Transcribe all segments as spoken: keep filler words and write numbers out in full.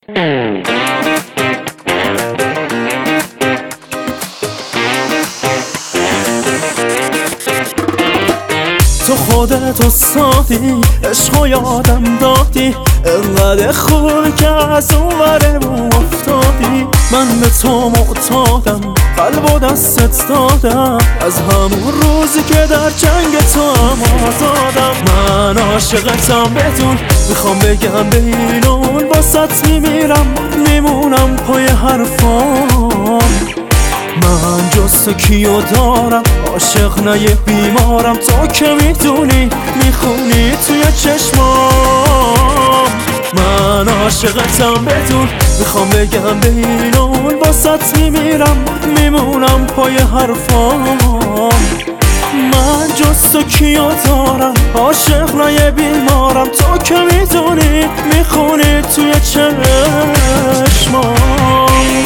تو خودت استادی، عشقو یادم دادی، انقدر خوبی که از اون ورمون افتادی. من به تو معتادم، قلب و دستت دادم، از همون روزی که در جنگ تو هم آزادم. من عاشقتم بدون، میخوام بگم به این اون، باست میمیرم میمونم پای حرفام. من جز تو کیو دارم، عاشق نه یه بیمارم. تو که میدونی میخونی توی چشمام. من عاشقتم بدون، میخوام بگم به این اون، باست میمیرم میمونم پای حرفام. من جز تو کیو دارم، عاشق نه یه بیمارم. تو که میدونی میخونی توی چشمام.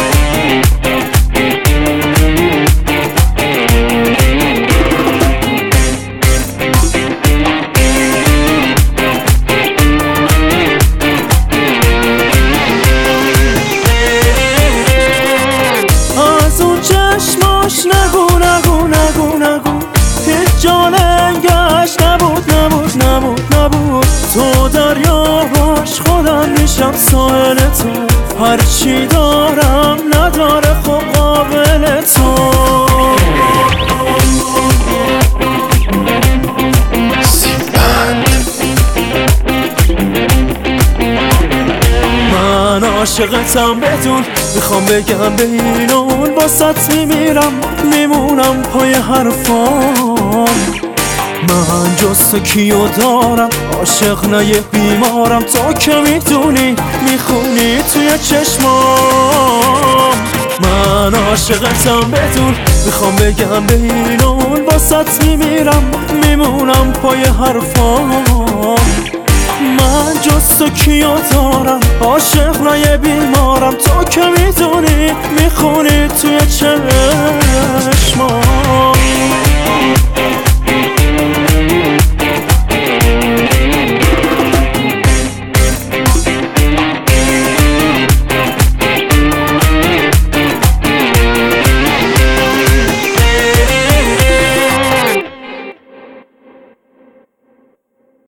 نگو نگو نگو نگو، هیچ جا لنگش نبود نبود نبود نبود. تو دریاش خودم میشم ساحل تو، هرچی دارم نداره خب قابل تو. من عاشقتم بدون، میخوام بگم به این اون، باست میمیرم میمونم پای حرفام. من جز تو کیو دارم، عاشق نه یه بیمارم. تو که میدونی میخونی توی چشمام. من عاشقتم بدون، میخوام بگم به این اون، باست میمیرم میمونم پای حرفام. من جز تو کیو دارم، عاشق نه یه بیمارم. تو که میدونی میخونی توی چشمام.